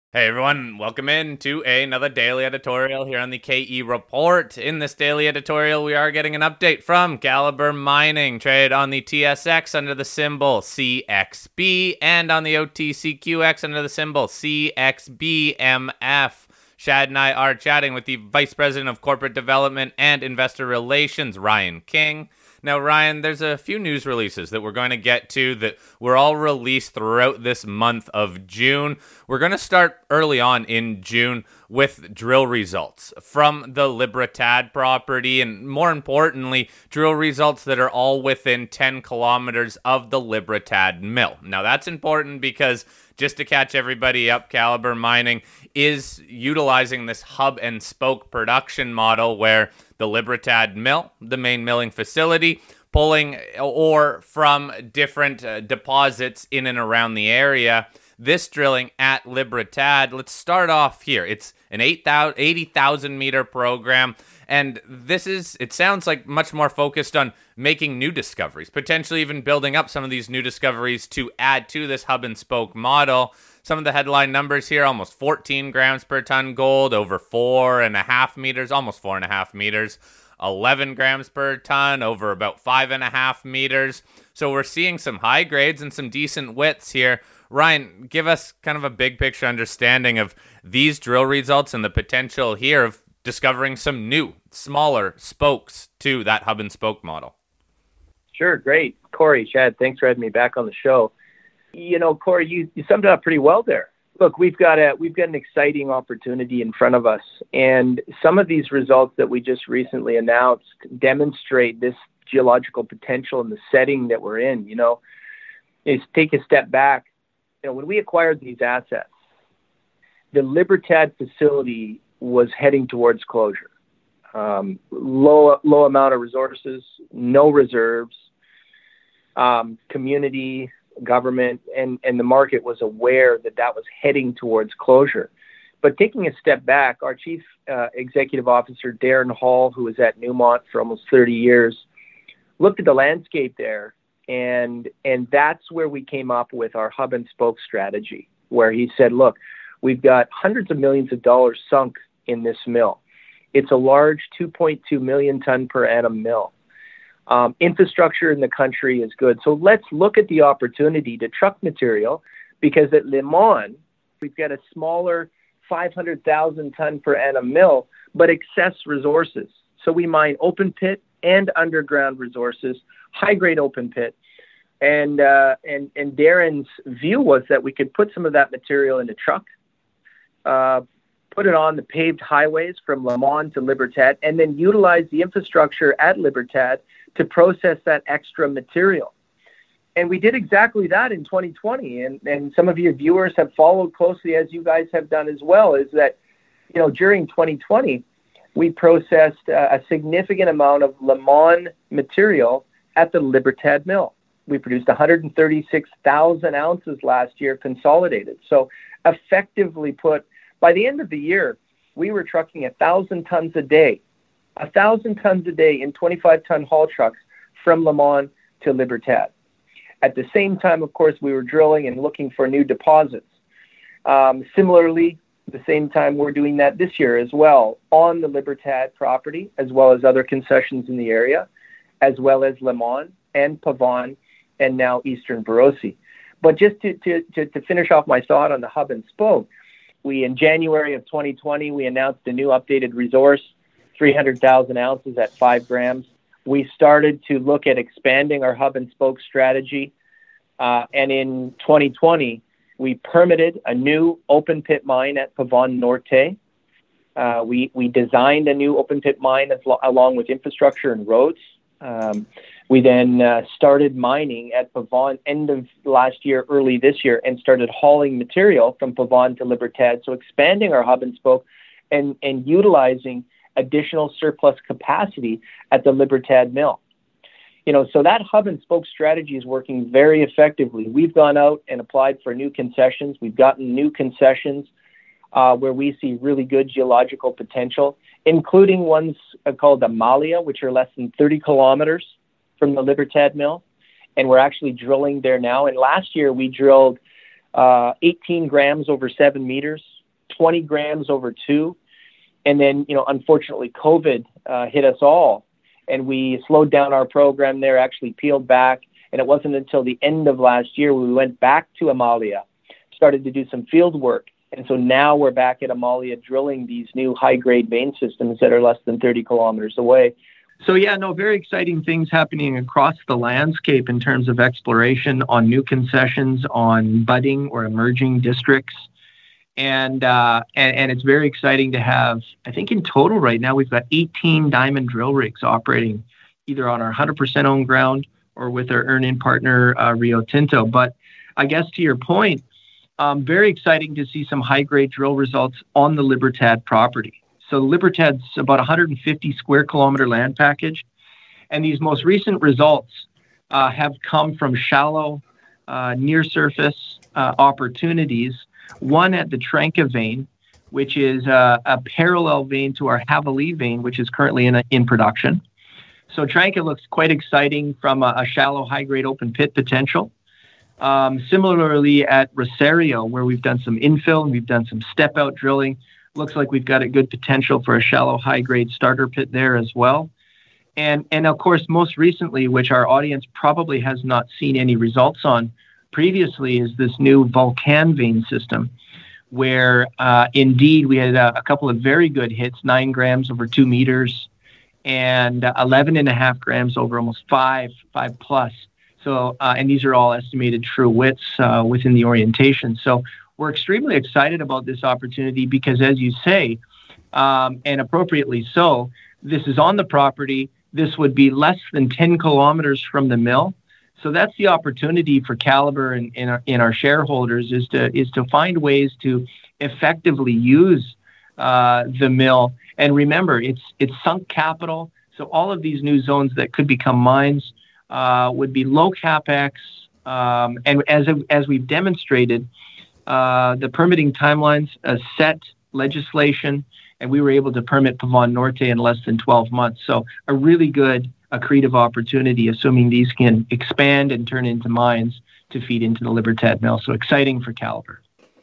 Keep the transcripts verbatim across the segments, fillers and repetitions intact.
Hey everyone, welcome in to another daily editorial here on the K E Report. In this daily editorial, we are getting an update from Calibre Mining, traded on the T S X under the symbol C X B and on the O T C Q X under the symbol C X B M F. Shad and I are chatting with the Vice President of Corporate Development and Investor Relations, Ryan King. Now, Ryan, there's a few news releases that we're going to get to that were all released throughout this month of June. We're going to start early on in June with drill results from the Libertad property, and more importantly, drill results that are all within ten kilometers of the Libertad mill. Now, that's important because, just to catch everybody up, Calibre Mining is utilizing this hub and spoke production model where the Libertad mill, the main milling facility, pulling ore from different uh, deposits in and around the area. This drilling at Libertad, let's start off here. It's an eighty thousand meter program, and this is, it sounds like much more focused on making new discoveries, potentially even building up some of these new discoveries to add to this hub and spoke model. Some of the headline numbers here: almost fourteen grams per ton gold over four and a half meters, almost four and a half meters, eleven grams per ton over about five and a half meters. So we're seeing some high grades and some decent widths here. Ryan, give us kind of a big picture understanding of these drill results and the potential here of discovering some new, smaller spokes to that hub and spoke model. Sure, great. Corey, Shad, thanks for having me back on the show. You know, Corey, you, you summed it up pretty well there. Look, we've got a we've got an exciting opportunity in front of us, and some of these results that we just recently announced demonstrate this geological potential in the setting that we're in. You know, is take a step back. You know, when we acquired these assets, the Libertad facility was heading towards closure. Um, low low amount of resources, no reserves. Um, community, government, and, and the market was aware that that was heading towards closure. But taking a step back, our chief uh, executive officer, Darren Hall, who was at Newmont for almost thirty years, looked at the landscape there, and and that's where we came up with our hub and spoke strategy, where he said, look, we've got hundreds of millions of dollars sunk in this mill. It's a large two point two million ton per annum mill. Um, infrastructure in the country is good. So let's look at the opportunity to truck material, because at Limon, we've got a smaller five hundred thousand ton per annum mill, but excess resources. So we mine open pit and underground resources, high grade open pit. And, uh, and, and Darren's view was that we could put some of that material in a truck, uh, put it on the paved highways from Limon to Libertad, and then utilize the infrastructure at Libertad to process that extra material. And we did exactly that in twenty twenty. And, and some of your viewers have followed closely, as you guys have done as well, is that, you know, during twenty twenty, we processed uh, a significant amount of Limon material at the Libertad mill. We produced one hundred thirty-six thousand ounces last year consolidated. So effectively put, by the end of the year, we were trucking a thousand tons a day, a thousand tons a day in twenty-five ton haul trucks from Limon to Libertad. At the same time, of course, we were drilling and looking for new deposits. Um, similarly, at the same time, we're doing that this year as well on the Libertad property, as well as other concessions in the area, as well as Limon and Pavon, and now Eastern Borosi. But just to, to, to, to finish off my thought on the hub and spoke, we, in January of twenty twenty, we announced a new updated resource, three hundred thousand ounces at five grams. We started to look at expanding our hub and spoke strategy. Uh, and in twenty twenty, we permitted a new open pit mine at Pavon Norte. Uh, we, we designed a new open pit mine as lo- along with infrastructure and roads. Um, we then uh, started mining at Pavon end of last year, early this year, and started hauling material from Pavon to Libertad. So expanding our hub and spoke and, and utilizing additional surplus capacity at the Libertad mill. You know, so that hub and spoke strategy is working very effectively. We've gone out and applied for new concessions. We've gotten new concessions uh, where we see really good geological potential, including ones uh, called Amalia, which are less than thirty kilometers from the Libertad mill. And we're actually drilling there now. And last year we drilled uh, eighteen grams over seven meters, twenty grams over two. And then, you know, unfortunately, COVID uh, hit us all, and we slowed down our program there, actually peeled back. And it wasn't until the end of last year when we went back to Amalia, started to do some field work. And so now we're back at Amalia drilling these new high-grade vein systems that are less than thirty kilometers away. So yeah, no, very exciting things happening across the landscape in terms of exploration on new concessions, on budding or emerging districts. And, uh, and and it's very exciting to have, I think in total right now, we've got eighteen diamond drill rigs operating either on our one hundred percent owned ground or with our earn-in partner, uh, Rio Tinto. But I guess to your point, um, very exciting to see some high-grade drill results on the Libertad property. So Libertad's about one hundred fifty square kilometer land package. And these most recent results uh, have come from shallow, uh, near-surface uh, opportunities. One at the Tranca vein, which is uh, a parallel vein to our Javali vein, which is currently in, a, in production. So Tranca looks quite exciting from a, a shallow, high-grade open pit potential. Um, similarly at Rosario, where we've done some infill and we've done some step-out drilling, looks like we've got a good potential for a shallow, high-grade starter pit there as well. And, and of course, most recently, which our audience probably has not seen any results on previously, is this new Volcan vein system, where uh, indeed we had a, a couple of very good hits, nine grams over two meters, and uh, eleven and a half grams over almost five, five plus. So, uh, and these are all estimated true widths uh, within the orientation. So we're extremely excited about this opportunity because, as you say, um, and appropriately so, this is on the property. This would be less than ten kilometers from the mill. So that's the opportunity for Calibre and, and, our, and our shareholders is to is to find ways to effectively use uh, the mill. And remember, it's it's sunk capital. So all of these new zones that could become mines uh, would be low capex. Um, and as as we've demonstrated, uh, the permitting timelines uh, set legislation, and we were able to permit Pavón Norte in less than twelve months. So a really good accretive opportunity, assuming these can expand and turn into mines to feed into the Libertad mill. So exciting for Calibre.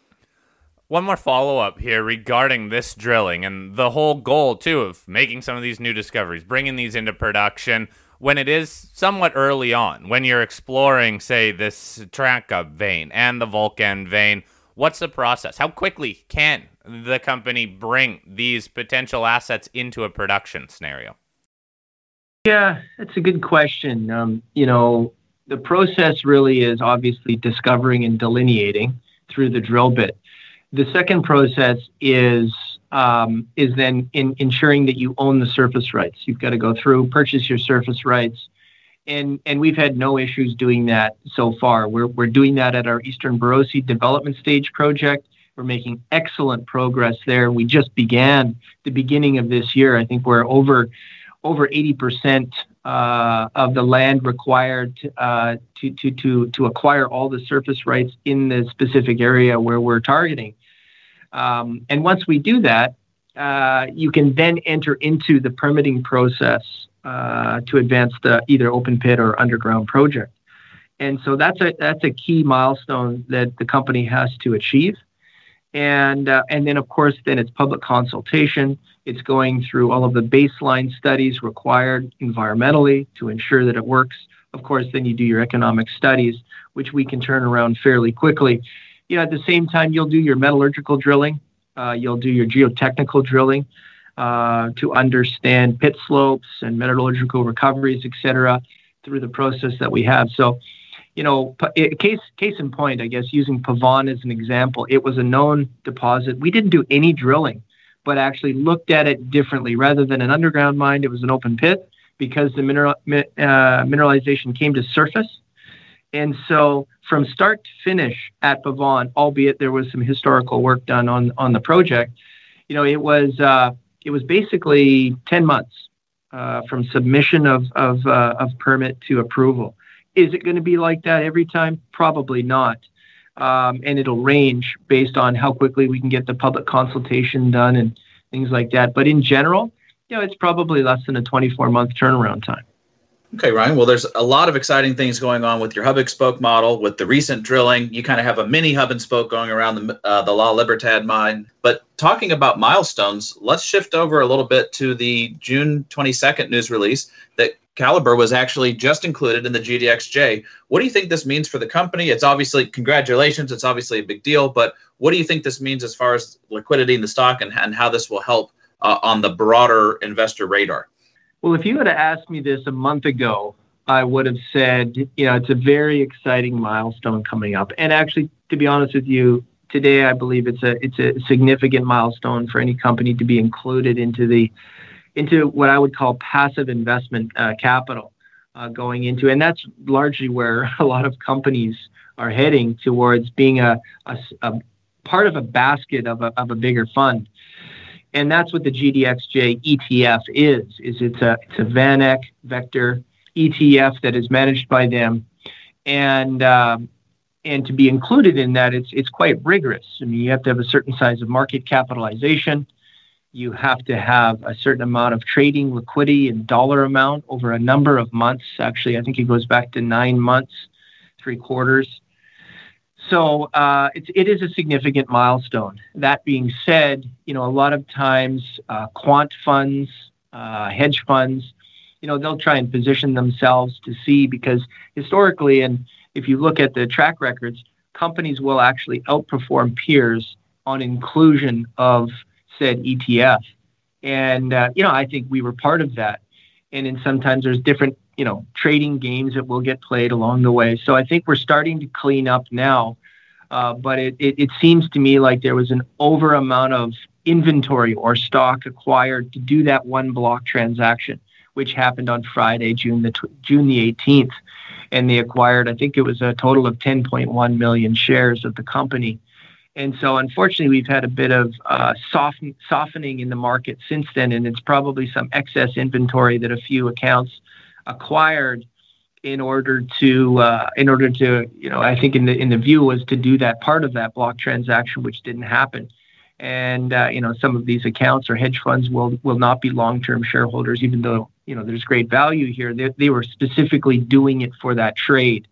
One more follow-up here regarding this drilling and the whole goal, too, of making some of these new discoveries, bringing these into production when it is somewhat early on, when you're exploring, say, this Tranca vein and the Volcan vein. What's the process? How quickly can the company bring these potential assets into a production scenario? Yeah, that's a good question. Um, you know, the process really is obviously discovering and delineating through the drill bit. The second process is um, is then in ensuring that you own the surface rights. You've got to go through, purchase your surface rights, and and we've had no issues doing that so far. We're we're doing that at our Eastern Borosi development stage project. We're making excellent progress there. We just began the beginning of this year. I think we're over over eighty percent uh, of the land required uh, to to to to acquire all the surface rights in the specific area where we're targeting. Um, and once we do that, uh, you can then enter into the permitting process uh, to advance the either open pit or underground project. And so that's a that's a key milestone that the company has to achieve. And uh, and then, of course, then it's public consultation. It's going through all of the baseline studies required environmentally to ensure that it works. Of course, then you do your economic studies, which we can turn around fairly quickly. You know, at the same time, you'll do your metallurgical drilling. Uh, you'll do your geotechnical drilling uh, to understand pit slopes and metallurgical recoveries, et cetera, through the process that we have. So, you know, case case in point, I guess, using Pavón as an example, it was a known deposit. We didn't do any drilling, but actually looked at it differently. Rather than an underground mine, it was an open pit because the mineral, uh, mineralization came to surface. And so from start to finish at Pavón, albeit there was some historical work done on, on the project, you know, it was uh, it was basically ten months uh, from submission of, of, uh, of permit to approval. Is it going to be like that every time? Probably not. Um, and it'll range based on how quickly we can get the public consultation done and things like that. But in general, you know, it's probably less than a twenty-four month turnaround time. Okay, Ryan. Well, there's a lot of exciting things going on with your hub and spoke model, with the recent drilling. You kind of have a mini hub and spoke going around the uh, the La Libertad mine. But talking about milestones, let's shift over a little bit to the June twenty-second news release that Calibre was actually just included in the G D X J. What do you think this means for the company? It's obviously, congratulations, it's obviously a big deal, but what do you think this means as far as liquidity in the stock and, and how this will help uh, on the broader investor radar? Well, if you had asked me this a month ago, I would have said, you know, it's a very exciting milestone coming up. And actually, to be honest with you, today I believe it's a it's a significant milestone for any company to be included into the into what I would call passive investment uh, capital uh, going into, and that's largely where a lot of companies are heading towards being a, a, a part of a basket of a of a bigger fund. And that's what the G D X J E T F is, is it's a, it's a VanEck Vector E T F that is managed by them. And, um, and to be included in that, it's, it's quite rigorous. I mean, you have to have a certain size of market capitalization. You have to have a certain amount of trading liquidity and dollar amount over a number of months. Actually, I think it goes back to nine months, three quarters. So uh, it's, it is a significant milestone. That being said, you know, a lot of times uh, quant funds, uh, hedge funds, you know, they'll try and position themselves to see, because historically, and if you look at the track records, companies will actually outperform peers on inclusion of said E T F. And, uh, you know, I think we were part of that. And then sometimes there's different, you know, trading games that will get played along the way. So I think we're starting to clean up now. Uh, but it, it, it seems to me like there was an over amount of inventory or stock acquired to do that one block transaction, which happened on Friday, June the June the eighteenth. And they acquired, I think it was a total of ten point one million shares of the company. And so unfortunately, we've had a bit of uh, soften, softening in the market since then. And it's probably some excess inventory that a few accounts acquired in order to, uh, in order to, you know, I think in the in the view was to do that part of that block transaction, which didn't happen. And uh, you know, some of these accounts or hedge funds will will not be long-term shareholders, even though, you know, there's great value here. They they were specifically doing it for that trade.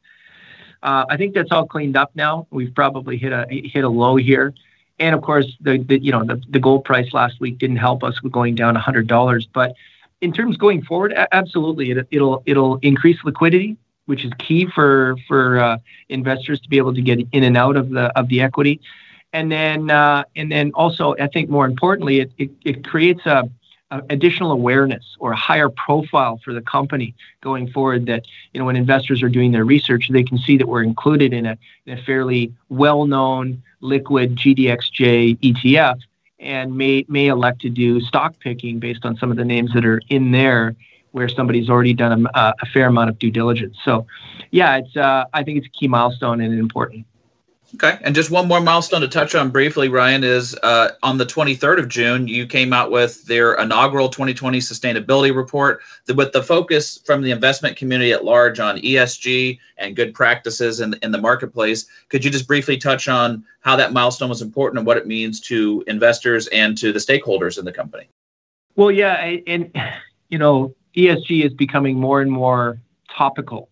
Uh, I think that's all cleaned up now. We've probably hit a hit a low here. And of course, the, the you know the, the gold price last week didn't help us with going down one hundred dollars, but in terms going forward, absolutely, it, it'll it'll increase liquidity, which is key for for uh, investors to be able to get in and out of the of the equity, and then uh, and then also, I think more importantly, it it, it creates a, a additional awareness or a higher profile for the company going forward. That, you know, when investors are doing their research, they can see that we're included in a in a fairly well-known liquid G D X J E T F. And may may elect to do stock picking based on some of the names that are in there, where somebody's already done a, a fair amount of due diligence. So, yeah, it's uh, I think it's a key milestone and important. Okay, and just one more milestone to touch on briefly, Ryan, is uh, on the twenty-third of June, you came out with their inaugural twenty twenty sustainability report with the focus from the investment community at large on E S G and good practices in, in the marketplace. Could you just briefly touch on how that milestone was important and what it means to investors and to the stakeholders in the company? Well, yeah, and, you know, E S G is becoming more and more topical.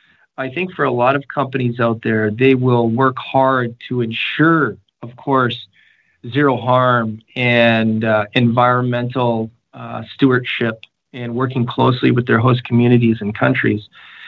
I think for a lot of companies out there, they will work hard to ensure, of course, zero harm and uh, environmental uh, stewardship and working closely with their host communities and countries.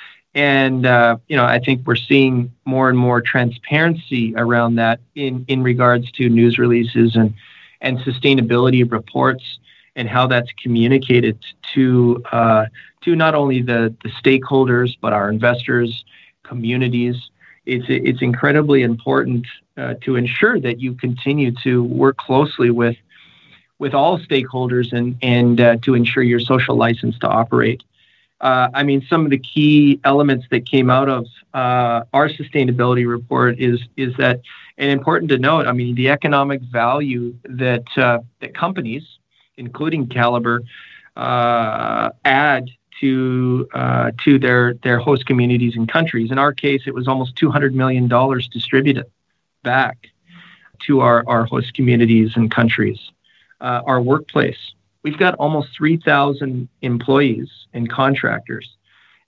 And, uh, you know, I think we're seeing more and more transparency around that in, in regards to news releases and, and sustainability reports and how that's communicated to uh, to not only the, the stakeholders, but our investors, communities. It's it's incredibly important uh, to ensure that you continue to work closely with with all stakeholders and and uh, to ensure your social license to operate. Uh, I mean, some of the key elements that came out of uh, our sustainability report is is that, and important to note, I mean, the economic value that uh, that companies, including Calibre, uh, add to uh, to their their host communities and countries. In our case, it was almost two hundred million dollars distributed back to our, our host communities and countries. Uh, our workplace, we've got almost three thousand employees and contractors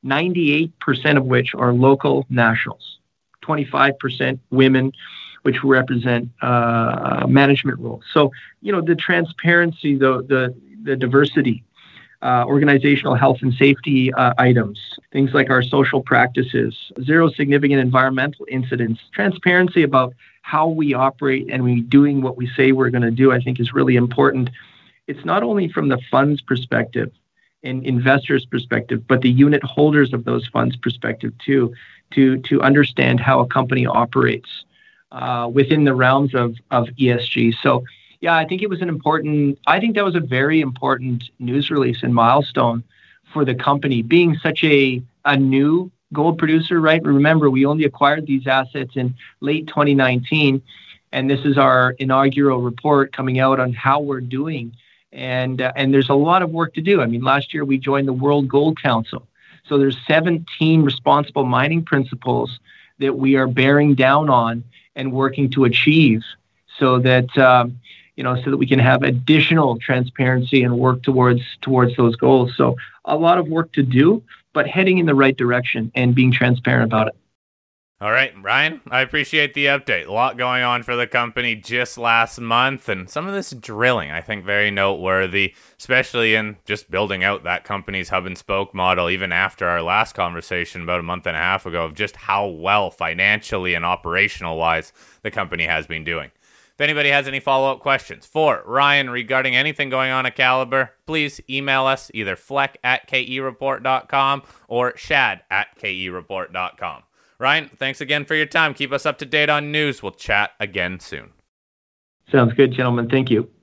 ninety-eight percent of which are local nationals, twenty-five percent women, which represent uh, management roles. So, you know, the transparency, the the, the diversity, uh, organizational health and safety uh, items, things like our social practices, zero significant environmental incidents, transparency about how we operate and we doing what we say we're going to do, I think is really important. It's not only from the fund's perspective and investors' perspective, but the unit holders of those funds' perspective too, to, to understand how a company operates uh, within the realms of, of E S G. So, yeah, I think it was an important, I think that was a very important news release and milestone for the company, being such a, a new gold producer, right? Remember, we only acquired these assets in late twenty nineteen, and this is our inaugural report coming out on how we're doing. And uh, and there's a lot of work to do. I mean, last year we joined the World Gold Council. So there's seventeen responsible mining principles that we are bearing down on and working to achieve so that, um, you know, so that we can have additional transparency and work towards towards those goals. So a lot of work to do, but heading in the right direction and being transparent about it. All right, Ryan, I appreciate the update. A lot going on for the company just last month, and some of this drilling, I think, very noteworthy, especially in just building out that company's hub and spoke model, even after our last conversation about a month and a half ago of just how well financially and operational-wise the company has been doing. If anybody has any follow-up questions for Ryan regarding anything going on at Calibre, please email us either fleck at k e report dot com or shad at k e report dot com. Ryan, thanks again for your time. Keep us up to date on news. We'll chat again soon. Sounds good, gentlemen. Thank you.